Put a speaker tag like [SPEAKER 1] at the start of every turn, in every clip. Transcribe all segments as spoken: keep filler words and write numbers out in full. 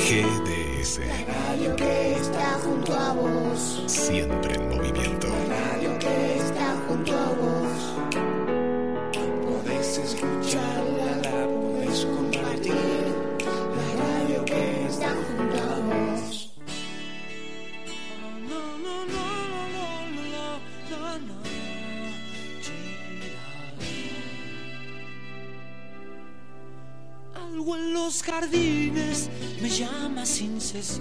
[SPEAKER 1] G D S.
[SPEAKER 2] La radio que está junto a vos.
[SPEAKER 1] Siempre en movimiento.
[SPEAKER 2] La radio que está junto a vos. Podés escucharla, la podés compartir. La radio que está junto a vos.
[SPEAKER 3] No, no, no, no, no, no, no, no. Algo en los jardines me llama sin cesar.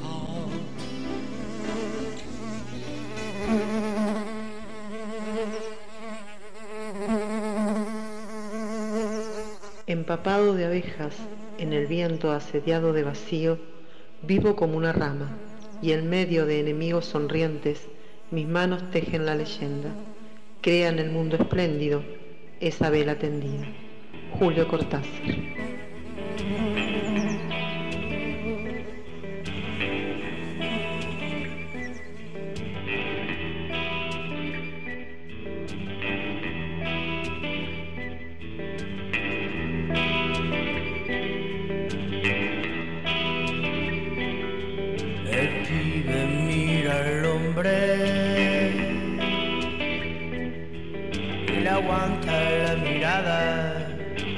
[SPEAKER 4] Empapado de abejas, en el viento asediado de vacío, vivo como una rama, y en medio de enemigos sonrientes, mis manos tejen la leyenda. Crean el mundo espléndido, esa vela tendida. Julio Cortázar.
[SPEAKER 3] El pibe mira al hombre y le aguanta la mirada.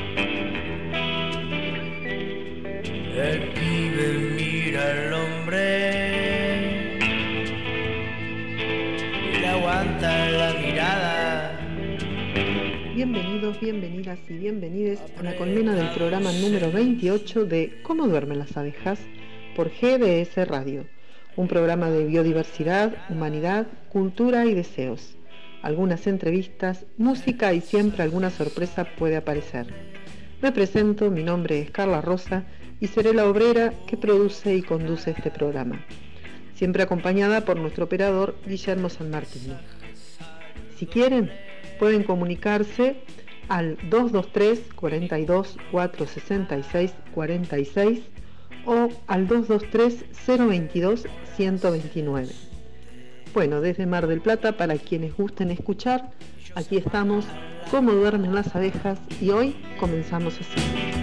[SPEAKER 3] El pibe mira al hombre y le aguanta la mirada.
[SPEAKER 4] Bienvenidos, bienvenidas y bienvenides a la colmena del programa número veintiocho de ¿Cómo duermen las abejas? Por G D S Radio, un programa de biodiversidad, humanidad, cultura y deseos. Algunas entrevistas, música y siempre alguna sorpresa puede aparecer. Me presento, mi nombre es Carla Rosa y seré la obrera que produce y conduce este programa, siempre acompañada por nuestro operador Guillermo San Martín. Si quieren, pueden comunicarse al dos dos tres, cuatro dos, cuatro seis seis, cuatro seis o al dos dos tres, cero dos dos, uno dos nueve. Bueno, desde Mar del Plata, para quienes gusten escuchar, aquí estamos, Cómo duermen las abejas, y hoy comenzamos así.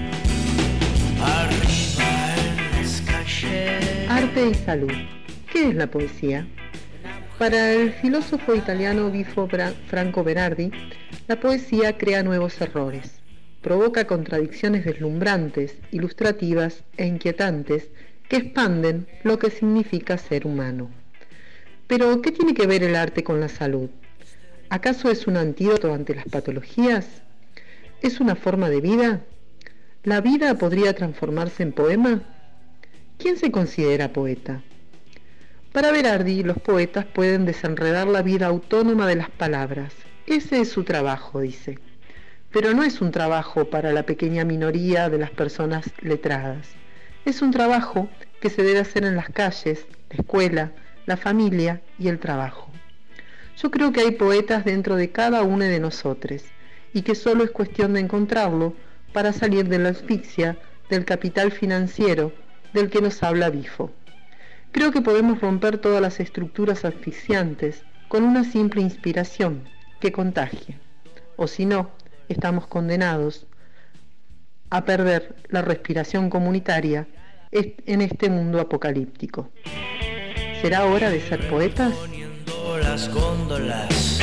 [SPEAKER 3] Arriba en las calles.
[SPEAKER 4] Arte y salud. ¿Qué es la poesía? Para el filósofo italiano Vifo Franco Berardi, la poesía crea nuevos errores, provoca contradicciones deslumbrantes, ilustrativas e inquietantes que expanden lo que significa ser humano. Pero, ¿qué tiene que ver el arte con la salud? ¿Acaso es un antídoto ante las patologías? ¿Es una forma de vida? ¿La vida podría transformarse en poema? ¿Quién se considera poeta? Para Berardi, los poetas pueden desenredar la vida autónoma de las palabras. Ese es su trabajo, dice. Pero no es un trabajo para la pequeña minoría de las personas letradas. Es un trabajo que se debe hacer en las calles, la escuela, la familia y el trabajo. Yo creo que hay poetas dentro de cada uno de nosotros y que solo es cuestión de encontrarlo para salir de la asfixia del capital financiero del que nos habla Bifo. Creo que podemos romper todas las estructuras asfixiantes con una simple inspiración que contagie. O si no, estamos condenados a perder la respiración comunitaria en este mundo apocalíptico. ¿Será hora de ser poetas?
[SPEAKER 3] Las góndolas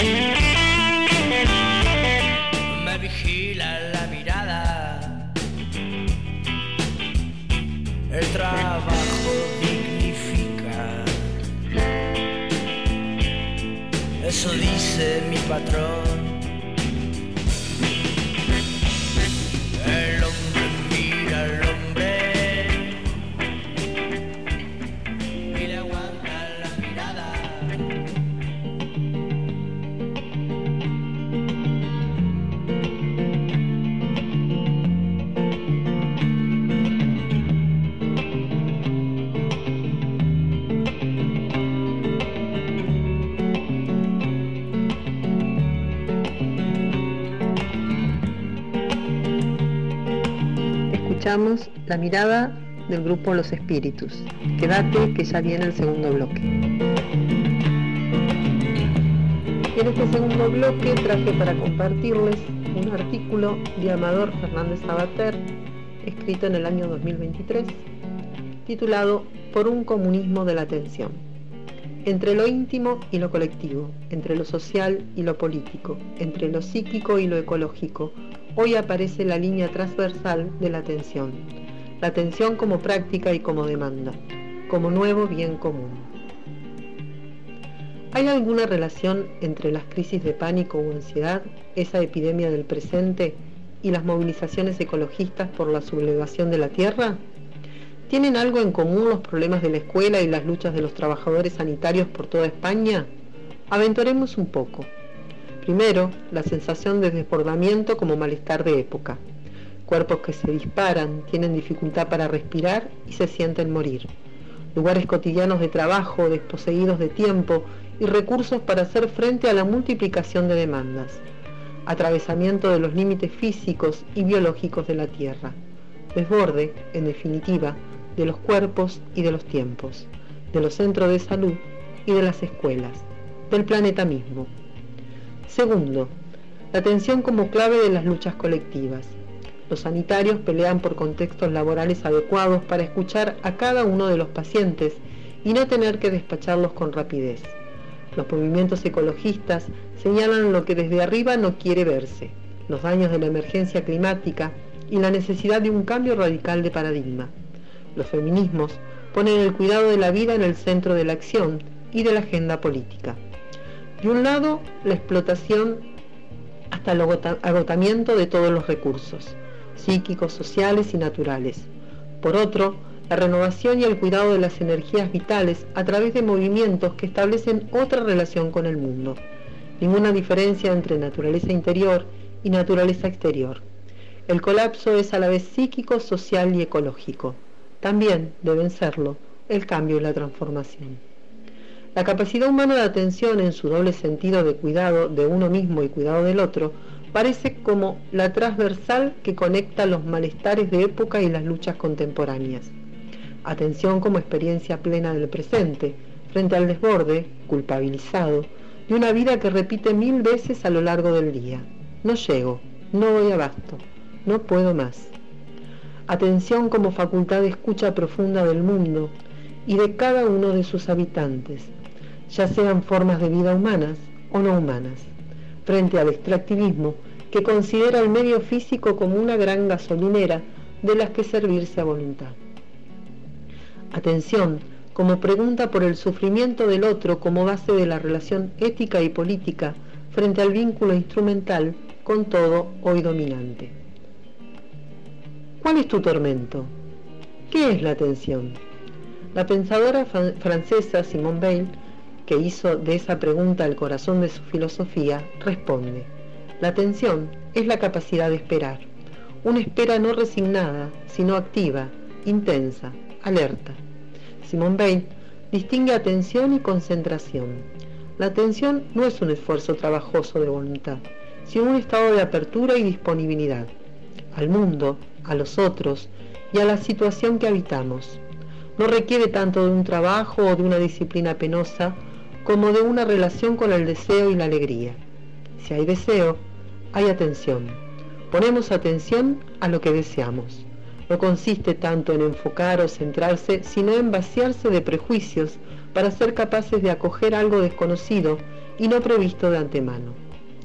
[SPEAKER 3] me vigila la mirada. El trabajo dignifica, eso dice mi patrón. El hombre mira al hombre y le aguanta la mirada.
[SPEAKER 4] Escuchamos La mirada del grupo Los Espíritus. Quédate que ya viene el segundo bloque. Y en este segundo bloque traje para compartirles un artículo de Amador Fernández Sabater, escrito en el año dos mil veintitrés, titulado Por un comunismo de la atención. Entre lo íntimo y lo colectivo, entre lo social y lo político, entre lo psíquico y lo ecológico, hoy aparece la línea transversal de la atención. La atención como práctica y como demanda, como nuevo bien común. ¿Hay alguna relación entre las crisis de pánico o ansiedad, esa epidemia del presente, y las movilizaciones ecologistas por la sublevación de la tierra? ¿Tienen algo en común los problemas de la escuela y las luchas de los trabajadores sanitarios por toda España? Aventuremos un poco. Primero, la sensación de desbordamiento como malestar de época. Cuerpos que se disparan, tienen dificultad para respirar y se sienten morir. Lugares cotidianos de trabajo, desposeídos de tiempo y recursos para hacer frente a la multiplicación de demandas. Atravesamiento de los límites físicos y biológicos de la Tierra. Desborde, en definitiva, de los cuerpos y de los tiempos, de los centros de salud y de las escuelas, del planeta mismo. Segundo, la atención como clave de las luchas colectivas. Los sanitarios pelean por contextos laborales adecuados para escuchar a cada uno de los pacientes y no tener que despacharlos con rapidez. Los movimientos ecologistas señalan lo que desde arriba no quiere verse, los daños de la emergencia climática y la necesidad de un cambio radical de paradigma. Los feminismos ponen el cuidado de la vida en el centro de la acción y de la agenda política. De un lado, la explotación hasta el agotamiento de todos los recursos, psíquicos, sociales y naturales. Por otro, la renovación y el cuidado de las energías vitales a través de movimientos que establecen otra relación con el mundo. Ninguna diferencia entre naturaleza interior y naturaleza exterior. El colapso es a la vez psíquico, social y ecológico. También deben serlo el cambio y la transformación. La capacidad humana de atención en su doble sentido de cuidado de uno mismo y cuidado del otro parece como la transversal que conecta los malestares de época y las luchas contemporáneas. Atención como experiencia plena del presente, frente al desborde, culpabilizado, de una vida que repite mil veces a lo largo del día. No llego, no doy abasto, no puedo más. Atención como facultad de escucha profunda del mundo y de cada uno de sus habitantes, ya sean formas de vida humanas o no humanas, frente al extractivismo que considera el medio físico como una gran gasolinera de las que servirse a voluntad. Atención como pregunta por el sufrimiento del otro como base de la relación ética y política frente al vínculo instrumental con todo hoy dominante. ¿Cuál es tu tormento? ¿Qué es la atención? La pensadora francesa Simone Weil, que hizo de esa pregunta el corazón de su filosofía, responde: la atención es la capacidad de esperar, una espera no resignada, sino activa, intensa, alerta. Simone Weil distingue atención y concentración. La atención no es un esfuerzo trabajoso de voluntad, sino un estado de apertura y disponibilidad al mundo, a los otros y a la situación que habitamos. No requiere tanto de un trabajo o de una disciplina penosa como de una relación con el deseo y la alegría. Si hay deseo, hay atención. Ponemos atención a lo que deseamos. No consiste tanto en enfocar o centrarse, sino en vaciarse de prejuicios para ser capaces de acoger algo desconocido y no previsto de antemano.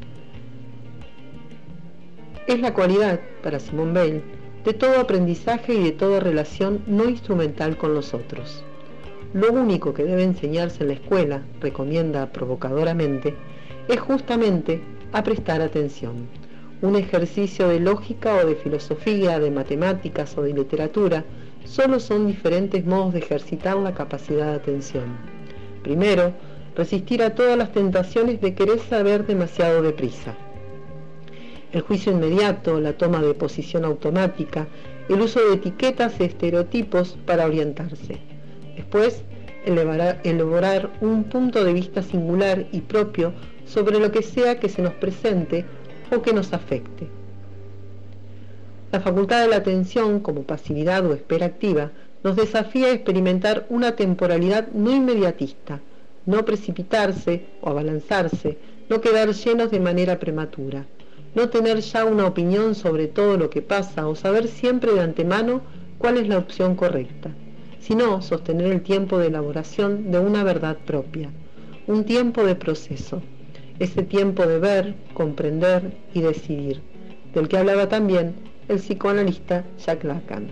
[SPEAKER 4] Es la cualidad, para Simone Weil, de todo aprendizaje y de toda relación no instrumental con los otros. Lo único que debe enseñarse en la escuela, recomienda provocadoramente, es justamente a prestar atención. Un ejercicio de lógica o de filosofía, de matemáticas o de literatura, solo son diferentes modos de ejercitar la capacidad de atención. Primero, resistir a todas las tentaciones de querer saber demasiado deprisa. El juicio inmediato, la toma de posición automática, el uso de etiquetas y estereotipos para orientarse. Después, elaborar, elaborar un punto de vista singular y propio sobre lo que sea que se nos presente o que nos afecte. La facultad de la atención, como pasividad o espera activa, nos desafía a experimentar una temporalidad no inmediatista, no precipitarse o abalanzarse, no quedar llenos de manera prematura, no tener ya una opinión sobre todo lo que pasa o saber siempre de antemano cuál es la opción correcta. sino sostener el tiempo de elaboración de una verdad propia, un tiempo de proceso, ese tiempo de ver, comprender y decidir, del que hablaba también el psicoanalista Jacques Lacan.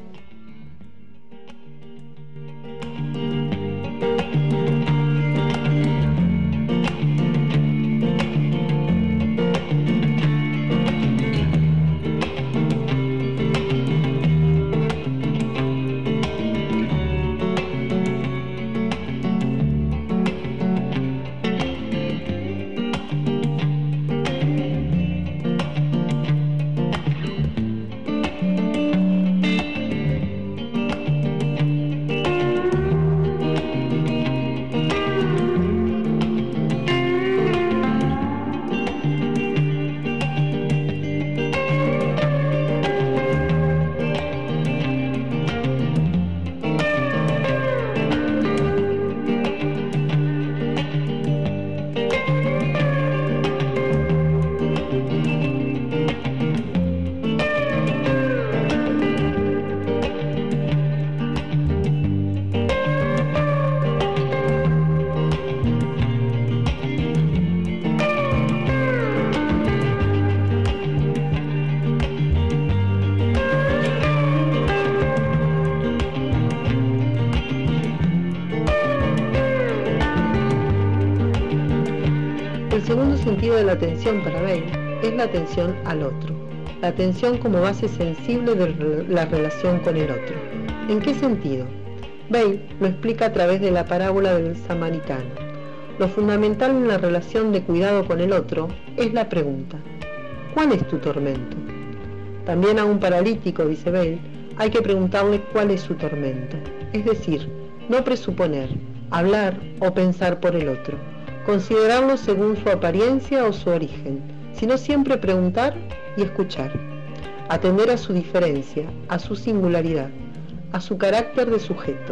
[SPEAKER 4] El segundo sentido de la atención para Weil es la atención al otro, la atención como base sensible de la relación con el otro. ¿En qué sentido? Weil lo explica a través de la parábola del samaritano. Lo fundamental en la relación de cuidado con el otro es la pregunta: ¿cuál es tu tormento? También a un paralítico, dice Weil, hay que preguntarle cuál es su tormento, es decir, no presuponer, hablar o pensar por el otro, considerarlo según su apariencia o su origen, sino siempre preguntar y escuchar, atender a su diferencia, a su singularidad, a su carácter de sujeto.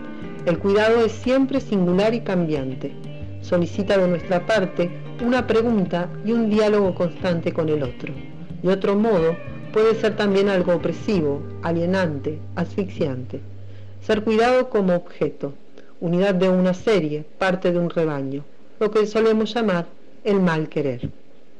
[SPEAKER 4] El cuidado es siempre singular y cambiante, solicita de nuestra parte una pregunta y un diálogo constante con el otro. De otro modo, puede ser también algo opresivo, alienante, asfixiante. Ser cuidado como objeto, unidad de una serie, parte de un rebaño, lo que solemos llamar el mal querer.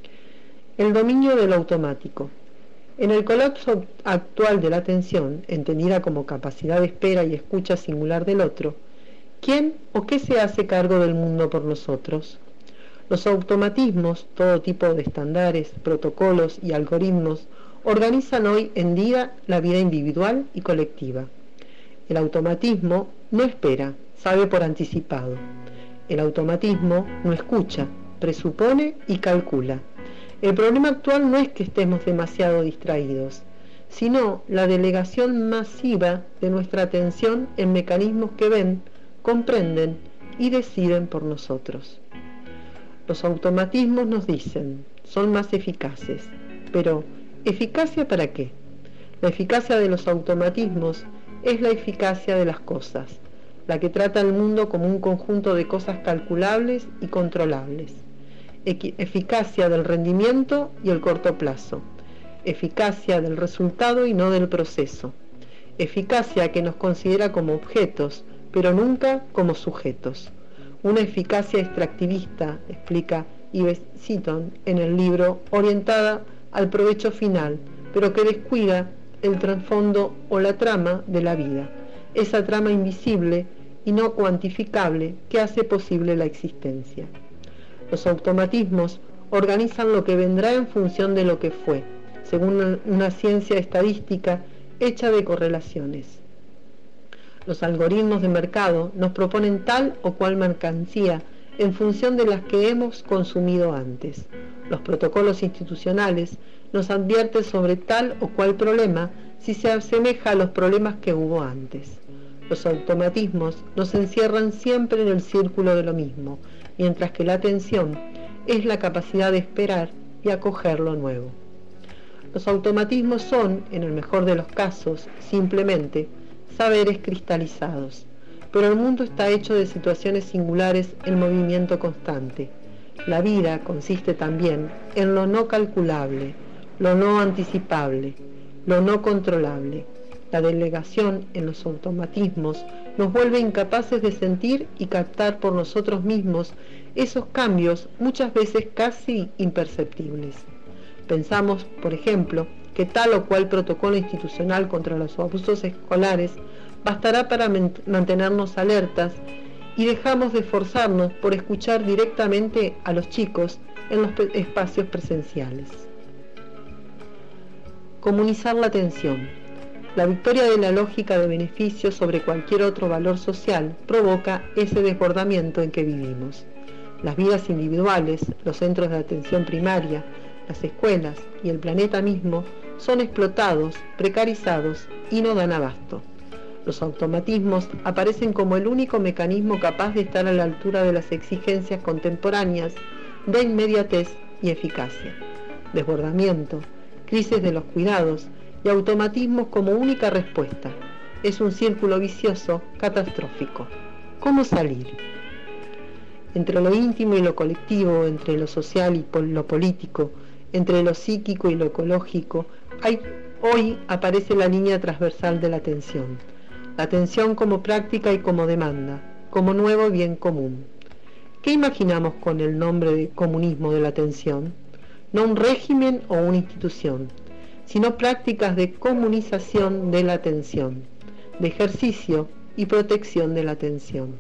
[SPEAKER 4] El dominio de lo automático. En el colapso actual de la atención, entendida como capacidad de espera y escucha singular del otro, ¿quién o qué se hace cargo del mundo por nosotros? Los automatismos, todo tipo de estándares, protocolos y algoritmos, organizan hoy en día la vida individual y colectiva. El automatismo no espera, sabe por anticipado. El automatismo no escucha, presupone y calcula. El problema actual no es que estemos demasiado distraídos, sino la delegación masiva de nuestra atención en mecanismos que ven, comprenden y deciden por nosotros. Los automatismos nos dicen, son más eficaces, pero ¿eficacia para qué? La eficacia de los automatismos es la eficacia de las cosas, la que trata el mundo como un conjunto de cosas calculables y controlables. Equi- eficacia del rendimiento y el corto plazo. Eficacia del resultado y no del proceso. Eficacia que nos considera como objetos, pero nunca como sujetos. Una eficacia extractivista, explica Yves Seaton en el libro, orientada al provecho final, pero que descuida el trasfondo o la trama de la vida, esa trama invisible y no cuantificable que hace posible la existencia. Los automatismos organizan lo que vendrá en función de lo que fue, según una ciencia estadística hecha de correlaciones. Los algoritmos de mercado nos proponen tal o cual mercancía en función de las que hemos consumido antes. Los protocolos institucionales nos advierten sobre tal o cual problema si se asemeja a los problemas que hubo antes. Los automatismos nos encierran siempre en el círculo de lo mismo, mientras que la atención es la capacidad de esperar y acoger lo nuevo. Los automatismos son, en el mejor de los casos, simplemente saberes cristalizados, pero el mundo está hecho de situaciones singulares en movimiento constante. La vida consiste también en lo no calculable, lo no anticipable, lo no controlable. La delegación en los automatismos nos vuelve incapaces de sentir y captar por nosotros mismos esos cambios, muchas veces casi imperceptibles. Pensamos, por ejemplo, que tal o cual protocolo institucional contra los abusos escolares bastará para mantenernos alertas y dejamos de esforzarnos por escuchar directamente a los chicos en los espacios presenciales. Comunizar la atención. La victoria de la lógica de beneficio sobre cualquier otro valor social provoca ese desbordamiento en que vivimos. Las vidas individuales, los centros de atención primaria, las escuelas y el planeta mismo son explotados, precarizados y no dan abasto. Los automatismos aparecen como el único mecanismo capaz de estar a la altura de las exigencias contemporáneas de inmediatez y eficacia. Desbordamiento, crisis de los cuidados y automatismos como única respuesta. Es un círculo vicioso catastrófico. ¿Cómo salir? Entre lo íntimo y lo colectivo, entre lo social y lo político, entre lo psíquico y lo ecológico, hay, hoy aparece la línea transversal de la atención. La atención como práctica y como demanda, como nuevo bien común. ¿Qué imaginamos con el nombre de comunismo de la atención? No un régimen o una institución, sino prácticas de comunización de la atención, de ejercicio y protección de la atención.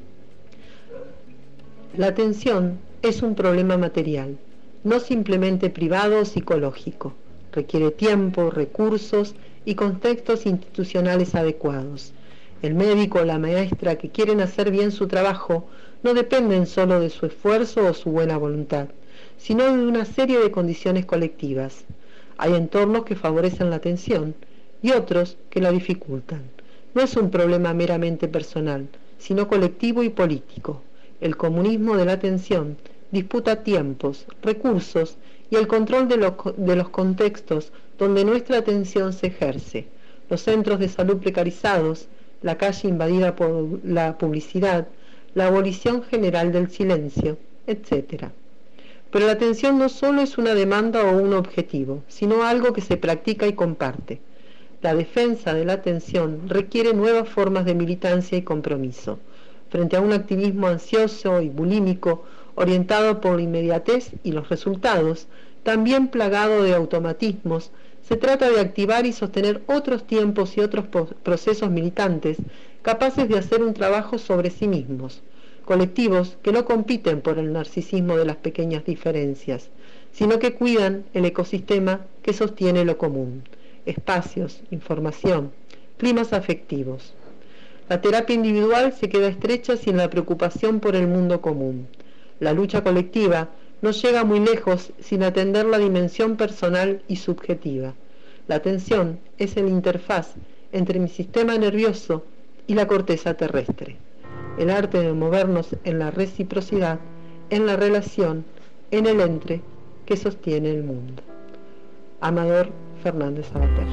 [SPEAKER 4] La atención es un problema material, no simplemente privado o psicológico. Requiere tiempo, recursos y contextos institucionales adecuados. El médico o la maestra que quieren hacer bien su trabajo no dependen solo de su esfuerzo o su buena voluntad, sino de una serie de condiciones colectivas. Hay entornos que favorecen la atención y otros que la dificultan. No es un problema meramente personal, sino colectivo y político. El comunismo de la atención disputa tiempos, recursos y el control de, lo, de los contextos donde nuestra atención se ejerce. Los centros de salud precarizados, la calle invadida por la publicidad, la abolición general del silencio, etcétera. Pero la atención no solo es una demanda o un objetivo, sino algo que se practica y comparte. La defensa de la atención requiere nuevas formas de militancia y compromiso. Frente a un activismo ansioso y bulímico, orientado por la inmediatez y los resultados, también plagado de automatismos, se trata de activar y sostener otros tiempos y otros procesos militantes capaces de hacer un trabajo sobre sí mismos, colectivos que no compiten por el narcisismo de las pequeñas diferencias, sino que cuidan el ecosistema que sostiene lo común, espacios, información, climas afectivos. La terapia individual se queda estrecha sin la preocupación por el mundo común. La lucha colectiva no llega muy lejos sin atender la dimensión personal y subjetiva. La atención es el interfaz entre mi sistema nervioso y la corteza terrestre. El arte de movernos en la reciprocidad, en la relación, en el entre que sostiene el mundo. Amador Fernández Sabater.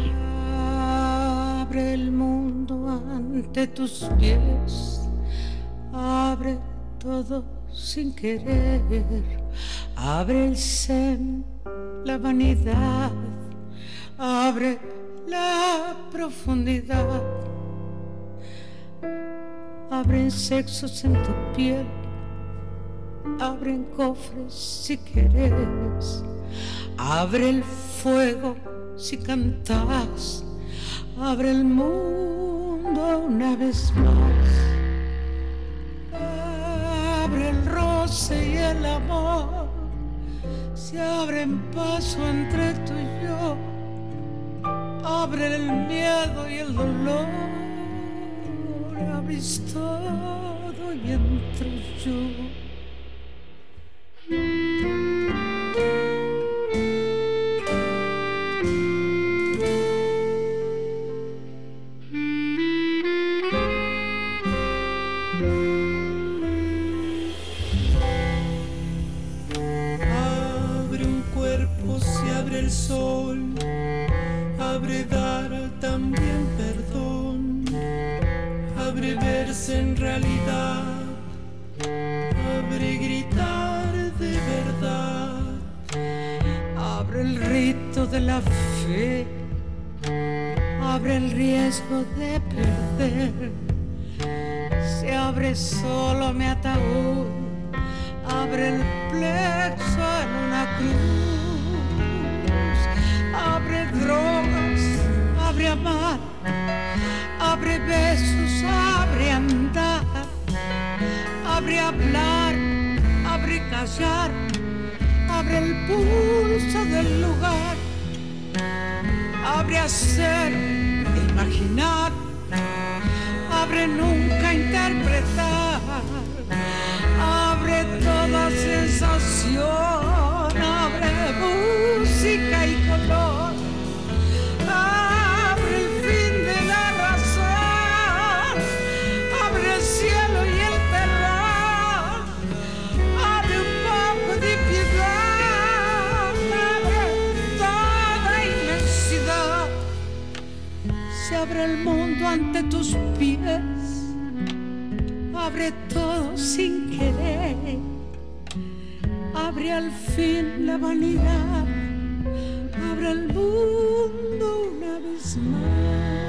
[SPEAKER 3] Abre el mundo ante tus pies, abre todo sin querer, abre el sen, la vanidad, abre la profundidad, abren sexos en tu piel, abren cofres si quieres, abre el fuego si cantas, abre el mundo una vez más, abre el roce y el amor, se abren paso entre tú y yo, abre el miedo y el dolor, abrís todo y entro yo.
[SPEAKER 2] El sol abre dar también perdón, abre verse en realidad, abre gritar de verdad,
[SPEAKER 3] abre el rito de la fe, abre el riesgo de perder, se abre solo mi ataúd, abre el plexo en una cruz, abre drogas, abre amar, abre besos, abre andar, abre hablar, abre callar, abre el pulso del lugar, abre hacer, imaginar, abre nunca interpretar, abre toda sensación, abre música y color, abre el fin de la razón, abre el cielo y el terror, abre un poco de piedad, abre toda inmensidad, se abre el mundo ante tus pies, abre todo sin querer, abre al fin la vanidad, abre el mundo una vez más.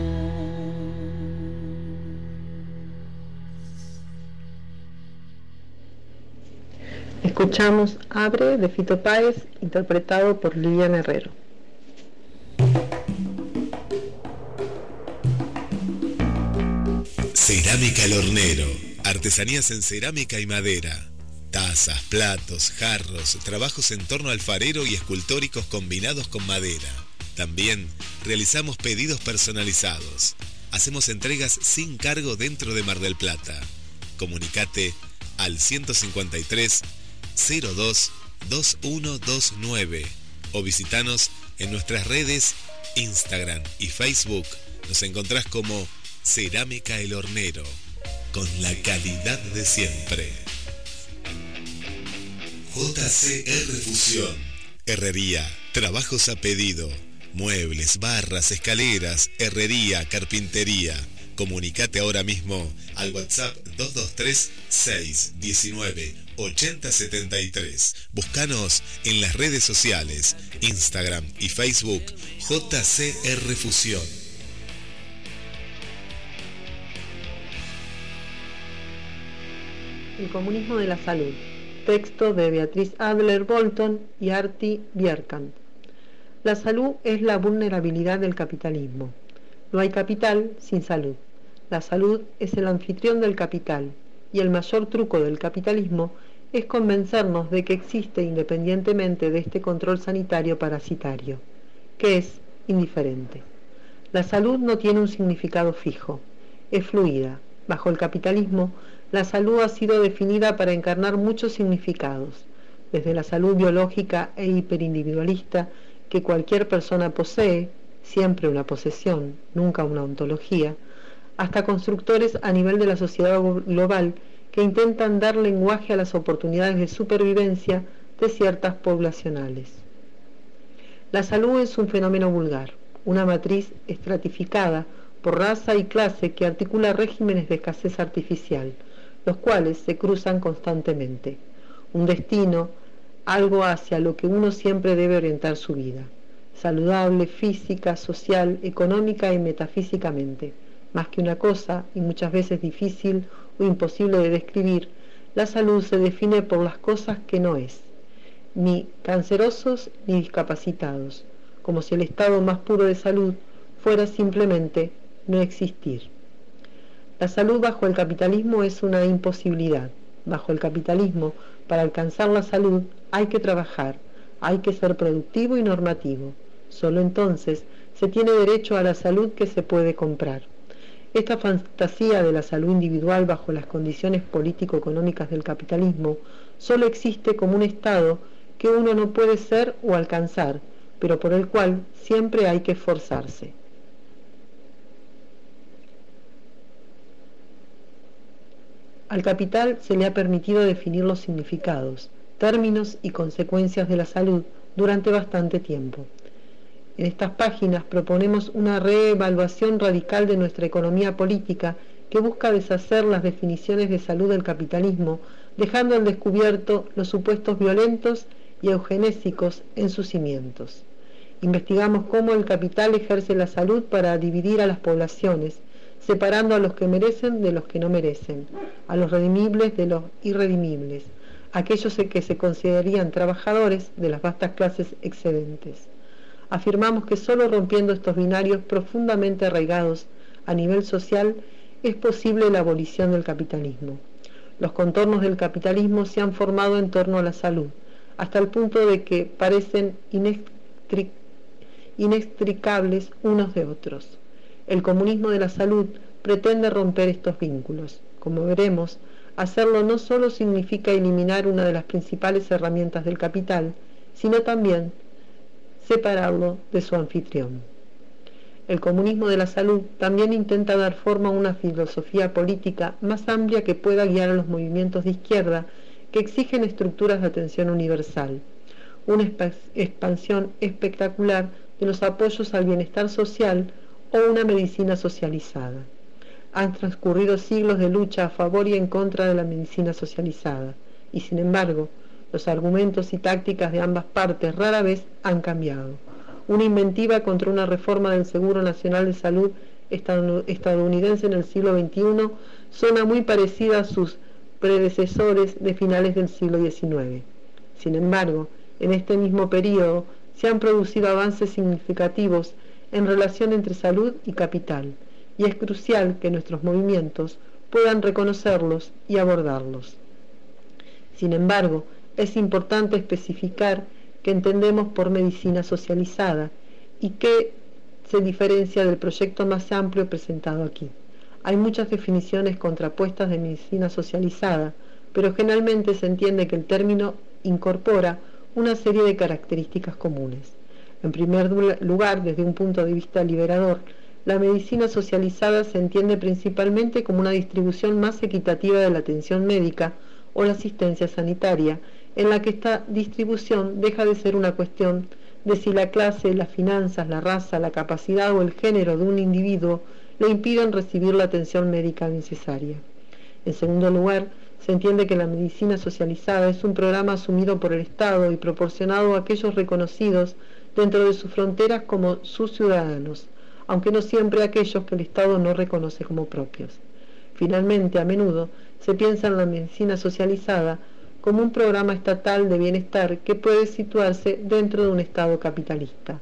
[SPEAKER 4] Escuchamos Abre de Fito Páez, interpretado por Liliana Herrero.
[SPEAKER 1] Cerámica El Hornero. Artesanías en cerámica y madera. Tazas, platos, jarros, trabajos en torno alfarero y escultóricos combinados con madera. También realizamos pedidos personalizados. Hacemos entregas sin cargo dentro de Mar del Plata. Comunicate al ciento cincuenta y tres, cero dos, veintiuno veintinueve o visitanos en nuestras redes Instagram y Facebook. Nos encontrás como Cerámica El Hornero, con la calidad de siempre. J C R Fusión. Herrería, trabajos a pedido, muebles, barras, escaleras, herrería, carpintería. Comunicate ahora mismo al WhatsApp dos dos tres, seis uno nueve, ocho cero siete tres. Búscanos en las redes sociales, Instagram y Facebook, J C R Fusión.
[SPEAKER 4] El comunismo de la salud. Texto de Beatriz Adler Bolton y Artie Bierkamp. La salud es la vulnerabilidad del capitalismo. No hay capital sin salud. La salud es el anfitrión del capital, y el mayor truco del capitalismo es convencernos de que existe independientemente de este control sanitario parasitario, que es indiferente. La salud no tiene un significado fijo, es fluida. Bajo el capitalismo, la salud ha sido definida para encarnar muchos significados, desde la salud biológica e hiperindividualista que cualquier persona posee, siempre una posesión, nunca una ontología, hasta constructores a nivel de la sociedad global que intentan dar lenguaje a las oportunidades de supervivencia de ciertas poblacionales. La salud es un fenómeno vulgar, una matriz estratificada por raza y clase que articula regímenes de escasez artificial, los cuales se cruzan constantemente. Un destino, algo hacia lo que uno siempre debe orientar su vida, saludable, física, social, económica y metafísicamente. Más que una cosa, y muchas veces difícil o imposible de describir, la salud se define por las cosas que no es, ni cancerosos ni discapacitados, como si el estado más puro de salud fuera simplemente no existir. La salud bajo el capitalismo es una imposibilidad. Bajo el capitalismo, para alcanzar la salud, hay que trabajar, hay que ser productivo y normativo. Solo entonces se tiene derecho a la salud que se puede comprar. Esta fantasía de la salud individual bajo las condiciones político-económicas del capitalismo solo existe como un estado que uno no puede ser o alcanzar, pero por el cual siempre hay que esforzarse. Al capital se le ha permitido definir los significados, términos y consecuencias de la salud durante bastante tiempo. En estas páginas proponemos una reevaluación radical de nuestra economía política que busca deshacer las definiciones de salud del capitalismo, dejando al descubierto los supuestos violentos y eugenésicos en sus cimientos. Investigamos cómo el capital ejerce la salud para dividir a las poblaciones, separando a los que merecen de los que no merecen, a los redimibles de los irredimibles, aquellos que se considerarían trabajadores de las vastas clases excedentes. Afirmamos que solo rompiendo estos binarios profundamente arraigados a nivel social es posible la abolición del capitalismo. Los contornos del capitalismo se han formado en torno a la salud, hasta el punto de que parecen inextric- inextricables unos de otros. El comunismo de la salud pretende romper estos vínculos. Como veremos, hacerlo no solo significa eliminar una de las principales herramientas del capital, sino también separarlo de su anfitrión. El comunismo de la salud también intenta dar forma a una filosofía política más amplia que pueda guiar a los movimientos de izquierda que exigen estructuras de atención universal, una expansión espectacular de los apoyos al bienestar social o una medicina socializada. Han transcurrido siglos de lucha a favor y en contra de la medicina socializada, y sin embargo, los argumentos y tácticas de ambas partes rara vez han cambiado. Una inventiva contra una reforma del Seguro Nacional de Salud estadounidense en el siglo veintiuno suena muy parecida a sus predecesores de finales del siglo diecinueve. Sin embargo, en este mismo periodo se han producido avances significativos en relación entre salud y capital, y es crucial que nuestros movimientos puedan reconocerlos y abordarlos. Sin embargo, es importante especificar qué entendemos por medicina socializada y qué se diferencia del proyecto más amplio presentado aquí. Hay muchas definiciones contrapuestas de medicina socializada, pero generalmente se entiende que el término incorpora una serie de características comunes. En primer lugar, desde un punto de vista liberador, la medicina socializada se entiende principalmente como una distribución más equitativa de la atención médica o la asistencia sanitaria, en la que esta distribución deja de ser una cuestión de si la clase, las finanzas, la raza, la capacidad o el género de un individuo le impiden recibir la atención médica necesaria. En segundo lugar, se entiende que la medicina socializada es un programa asumido por el Estado y proporcionado a aquellos reconocidos dentro de sus fronteras como sus ciudadanos, aunque no siempre a aquellos que el Estado no reconoce como propios. Finalmente, a menudo se piensa en la medicina socializada como un programa estatal de bienestar que puede situarse dentro de un Estado capitalista.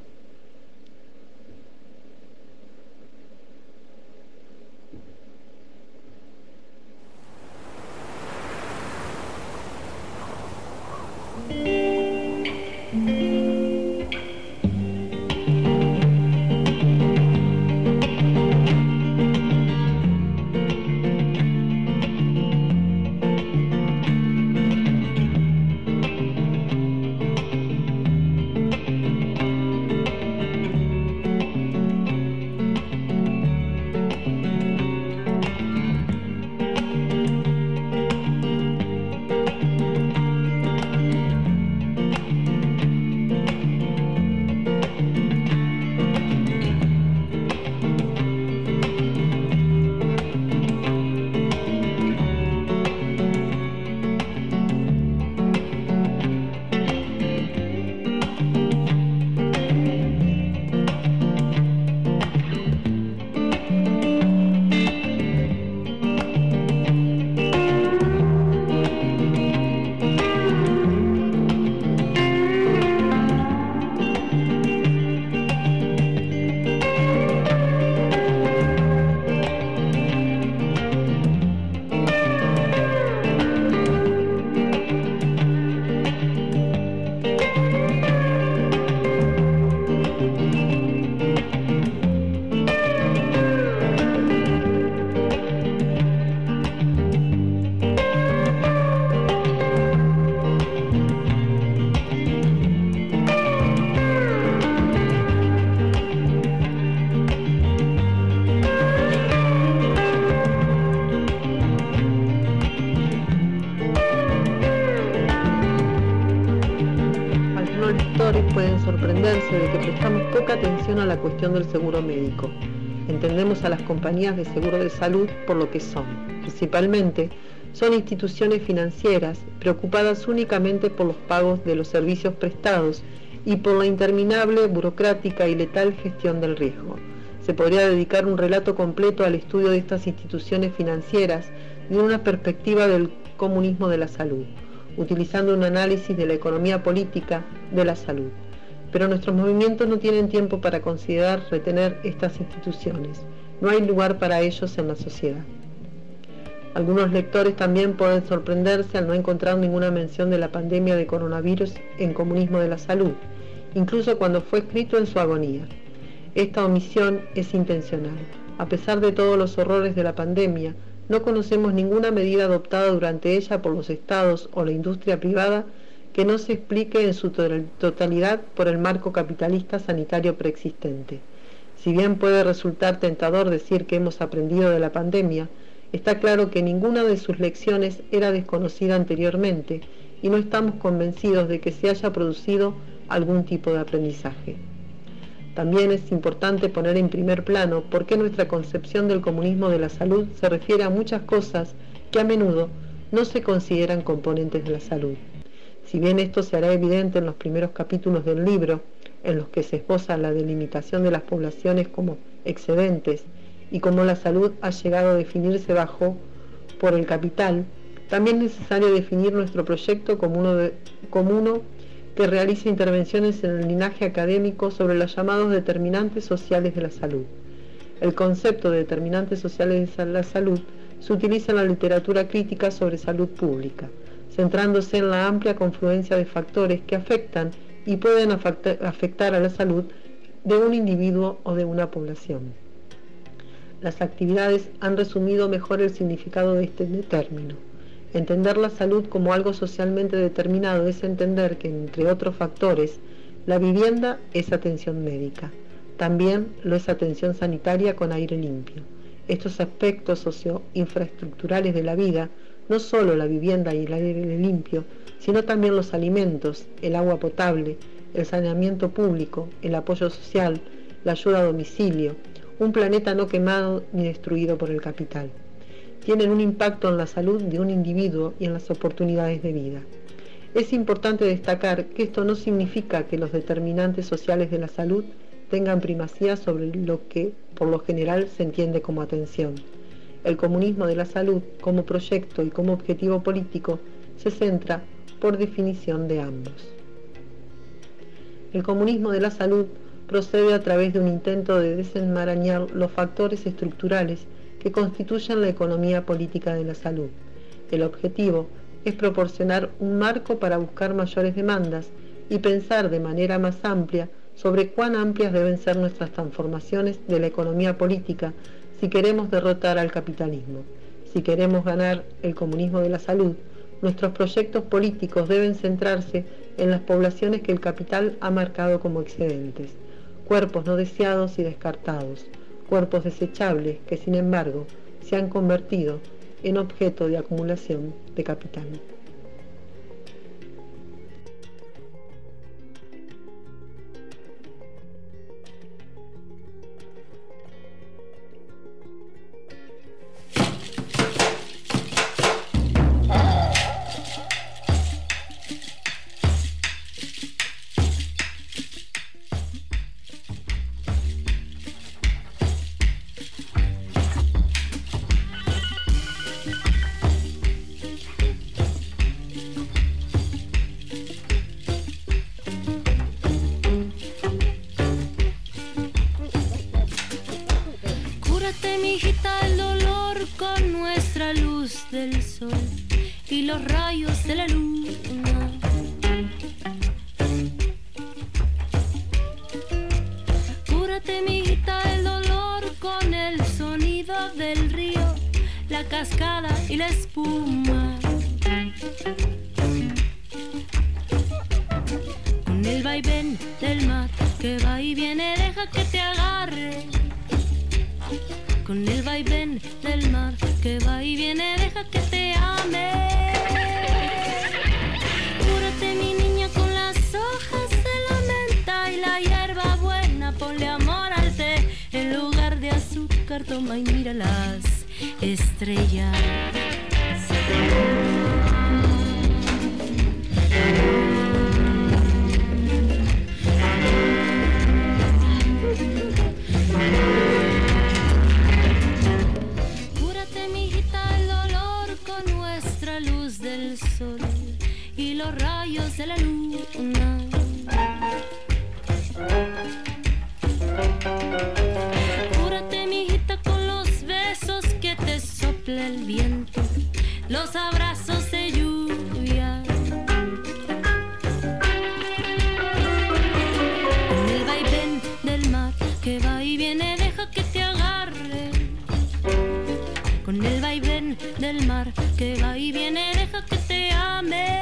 [SPEAKER 4] Pueden sorprenderse de que prestamos poca atención a la cuestión del seguro médico. Entendemos a las compañías de seguro de salud por lo que son. Principalmente, son instituciones financieras preocupadas únicamente por los pagos de los servicios prestados y por la interminable, burocrática y letal gestión del riesgo. Se podría dedicar un relato completo al estudio de estas instituciones financieras de una perspectiva del comunismo de la salud, utilizando un análisis de la economía política de la salud. Pero nuestros movimientos no tienen tiempo para considerar retener estas instituciones. No hay lugar para ellos en la sociedad. Algunos lectores también pueden sorprenderse al no encontrar ninguna mención de la pandemia de coronavirus en Comunismo de la Salud, incluso cuando fue escrito en su agonía. Esta omisión es intencional. A pesar de todos los horrores de la pandemia, no conocemos ninguna medida adoptada durante ella por los estados o la industria privada que no se explique en su totalidad por el marco capitalista sanitario preexistente. Si bien puede resultar tentador decir que hemos aprendido de la pandemia, está claro que ninguna de sus lecciones era desconocida anteriormente y no estamos convencidos de que se haya producido algún tipo de aprendizaje. También es importante poner en primer plano por qué nuestra concepción del comunismo de la salud se refiere a muchas cosas que a menudo no se consideran componentes de la salud. Si bien esto se hará evidente en los primeros capítulos del libro, en los que se esboza la delimitación de las poblaciones como excedentes y cómo la salud ha llegado a definirse bajo por el capital, también es necesario definir nuestro proyecto como uno, de, como uno que realiza intervenciones en el linaje académico sobre los llamados determinantes sociales de la salud. El concepto de determinantes sociales de la salud se utiliza en la literatura crítica sobre salud pública, centrándose en la amplia confluencia de factores que afectan y pueden afectar a la salud de un individuo o de una población. Las actividades han resumido mejor el significado de este término. Entender la salud como algo socialmente determinado es entender que, entre otros factores, la vivienda es atención médica. También lo es atención sanitaria con aire limpio. Estos aspectos socio-infraestructurales de la vida, no solo la vivienda y el aire limpio, sino también los alimentos, el agua potable, el saneamiento público, el apoyo social, la ayuda a domicilio, un planeta no quemado ni destruido por el capital, tienen un impacto en la salud de un individuo y en las oportunidades de vida. Es importante destacar que esto no significa que los determinantes sociales de la salud tengan primacía sobre lo que por lo general se entiende como atención. El comunismo de la salud, como proyecto y como objetivo político, se centra por definición de ambos. El comunismo de la salud procede a través de un intento de desenmarañar los factores estructurales que constituyen la economía política de la salud. El objetivo es proporcionar un marco para buscar mayores demandas y pensar de manera más amplia sobre cuán amplias deben ser nuestras transformaciones de la economía política si queremos derrotar al capitalismo. Si queremos ganar el comunismo de la salud, nuestros proyectos políticos deben centrarse en las poblaciones que el capital ha marcado como excedentes, cuerpos no deseados y descartados, cuerpos desechables que, sin embargo, se han convertido en objeto de acumulación de capital.
[SPEAKER 5] Toma y mira las estrellas. de la luna. Cúrate, mijita, con los besos que te sopla el viento, los abrazos de lluvia. Con el vaivén del mar que va y viene, deja que te agarre. Con el vaivén del mar que va y viene, deja que te ame.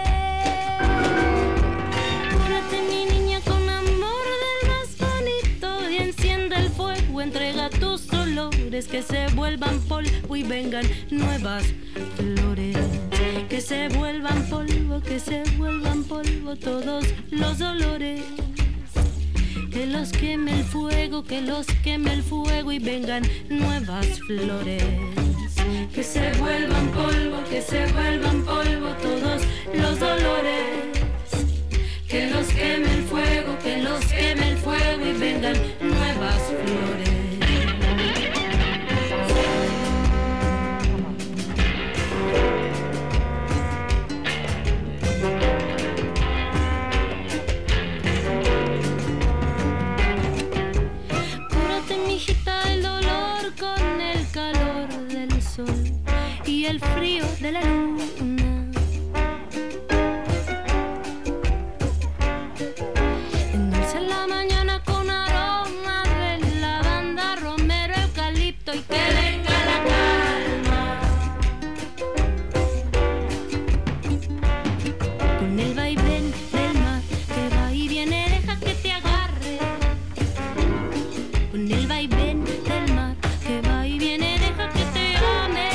[SPEAKER 5] Cúrate, mi niña, con amor del más bonito, y enciende el fuego, entrega tus dolores, que se vuelvan polvo y vengan nuevas flores. Que se vuelvan polvo, que se vuelvan polvo todos los dolores. Que los queme el fuego, que los queme el fuego y vengan nuevas flores. Que se vuelvan polvo, que se vuelvan polvo todos los dolores. Que los queme el fuego, que los queme el fuego y vengan nuevas flores. Cúrate, mijita, el dolor con el calor del sol y el frío de la luna. Endulza la mañana con aroma de lavanda, romero, eucalipto y que venga la calma. Con el vaivén del mar que va y viene, deja que te agarre. Con el vaivén del mar que va y viene, deja que te ame.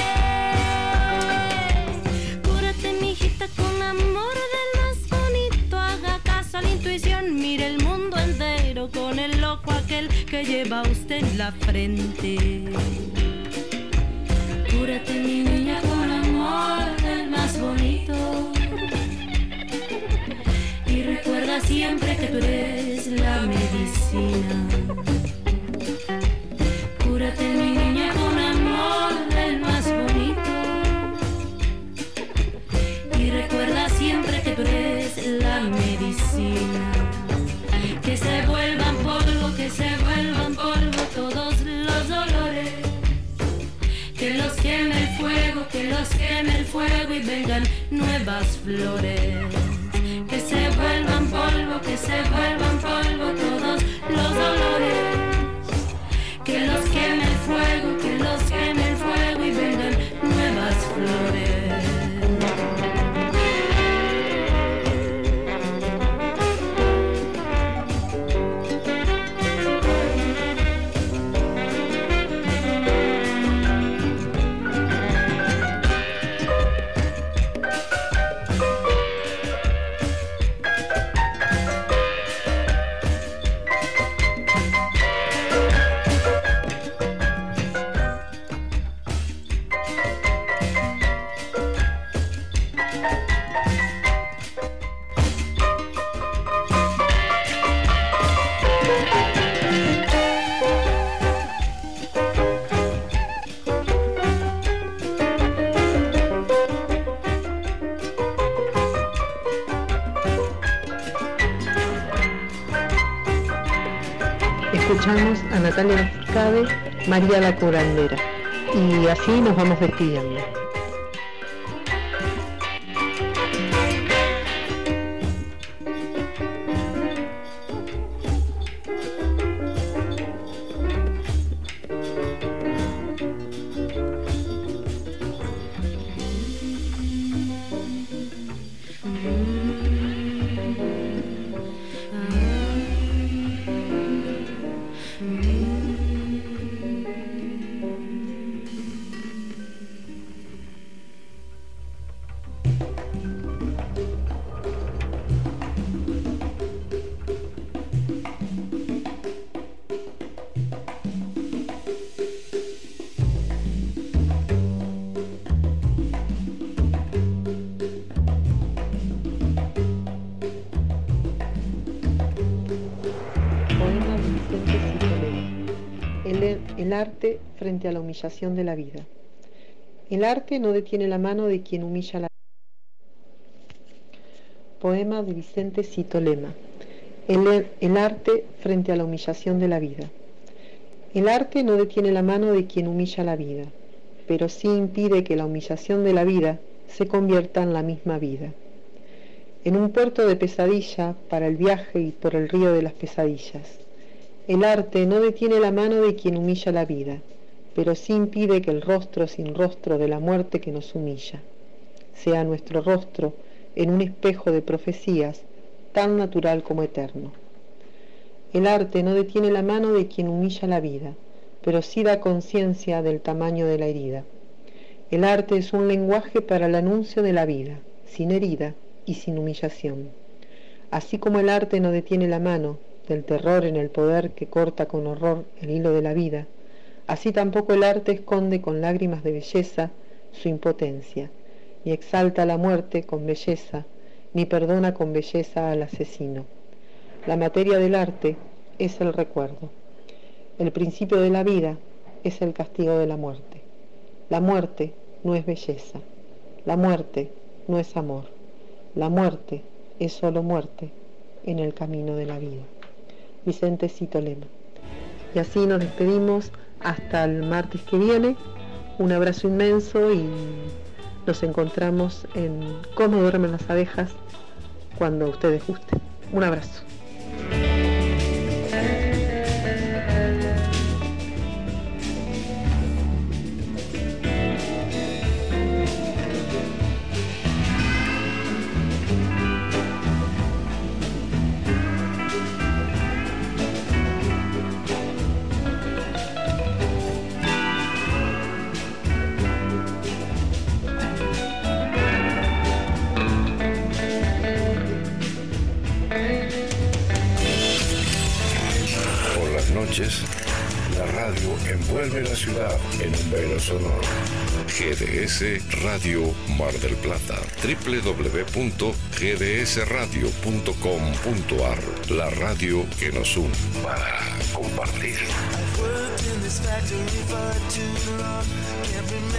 [SPEAKER 5] Cúrate, mijita, con amor del más bonito, haga caso a la intuición, mire el mundo entero con el ojo aquel que lleva usted en la frente. Cúrate, mi niña, con amor del más bonito, y recuerda siempre que tú eres la medicina. Cúrate, mi niña, con amor del más bonito, y recuerda siempre que tú eres la medicina. Que se vuelvan polvo, que se vuelvan polvo todos los dolores. Que los queme el fuego, que los queme el fuego y vengan nuevas flores. Que se vuelvan polvo, que se vuelvan polvo todos los dolores. Que los queme el fuego, que los queme el fuego y vengan nuevas flores.
[SPEAKER 4] Escuchamos a Natalia Lafourcade, María la Curandera, y así nos vamos despidiendo. El arte frente a la humillación de la vida. El arte no detiene la mano de quien humilla la vida. Poema de Vicente Cito Lema. El, el arte frente a la humillación de la vida. El arte no detiene la mano de quien humilla la vida, pero sí impide que la humillación de la vida se convierta en la misma vida. En un puerto de pesadilla, para el viaje y por el río de las pesadillas. El arte no detiene la mano de quien humilla la vida, pero sí impide que el rostro sin rostro de la muerte que nos humilla sea nuestro rostro en un espejo de profecías tan natural como eterno. El arte no detiene la mano de quien humilla la vida, pero sí da conciencia del tamaño de la herida. El arte es un lenguaje para el anuncio de la vida, sin herida y sin humillación. Así como el arte no detiene la mano del terror en el poder que corta con horror el hilo de la vida, así tampoco el arte esconde con lágrimas de belleza su impotencia, ni exalta la muerte con belleza, ni perdona con belleza al asesino. La materia del arte es el recuerdo. El principio de la vida es el castigo de la muerte. La muerte no es belleza. La muerte no es amor. La muerte es solo muerte en el camino de la vida. Vicente Cito Lema. Y así nos despedimos hasta el martes que viene. Un abrazo inmenso y nos encontramos en Cómo duermen las abejas cuando a ustedes gusten. Un abrazo.
[SPEAKER 6] La radio envuelve la ciudad en un velo sonoro. G D S Radio Mar del Plata. doble u doble u doble u punto g d s radio punto com punto a r. La radio que nos une para compartir.